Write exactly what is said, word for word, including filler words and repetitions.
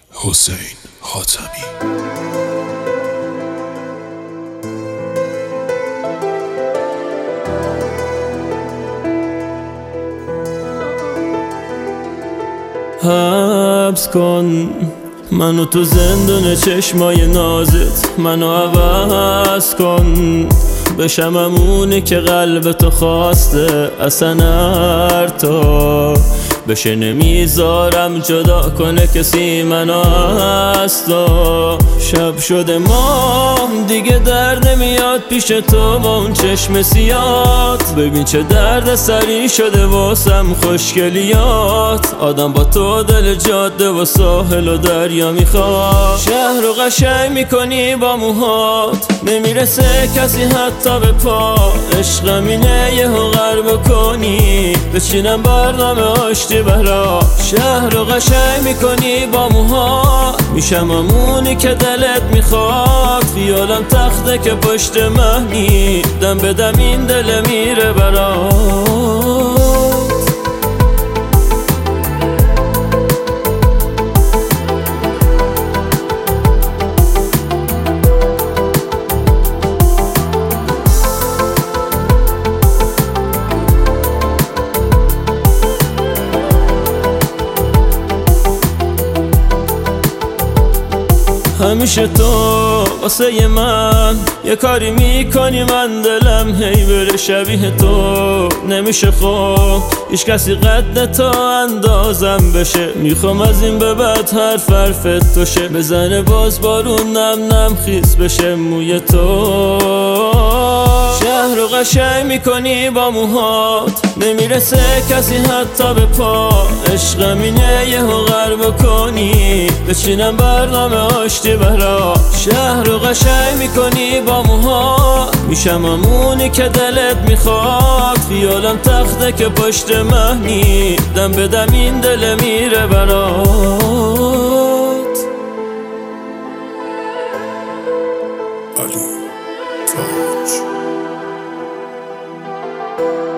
حسین حاتمی. حبس کن منو تو زندون چشمای نازت، منو عوض کن بشم همونی که قلب تو خواسته. اصلا هر تو بشه نمیذارم جدا کنه کسی منو از تو. شب شده ما دیگه درد نمیاد پیش تو با اون چشم سیات. ببین چه درد سری شده واسم خوشگلیات. آدم با تو دل جاده و ساحل و دریا میخواد. شهر رو قشنگ میکنی با موهات، نمیرسه کسی حتی به پا. عشقم اینه یه غر بکنی بچینم برنامه آشتی برا. شهر رو قشنگ میکنی با موهات، میشم همونی که دلت میخواد. خیالم تخته که پشت مهمی دم به دم این دل میره برات. همیشه تو واسه من یه کاری میکنی من دلم هی بره شبیه تو. نمیشه خب هیچ کسی قد تو اندازم بشه. میخوام از این به بعد هر حرفت توشه. بزنه باز بارون نم نم خیس بشه موی تو. شهر رو قشنگ میکنی با موهات، نمیرسه کسی حتی به پا. عشقم اینه یه غر بکنی بچینم برنامه آشتی برا. شهر رو قشنگ میکنی با موهات، میشم همونی که دلت میخواد. خیالم تخته که پشت مهمی دم به دم این دل میره برات. علی تاج.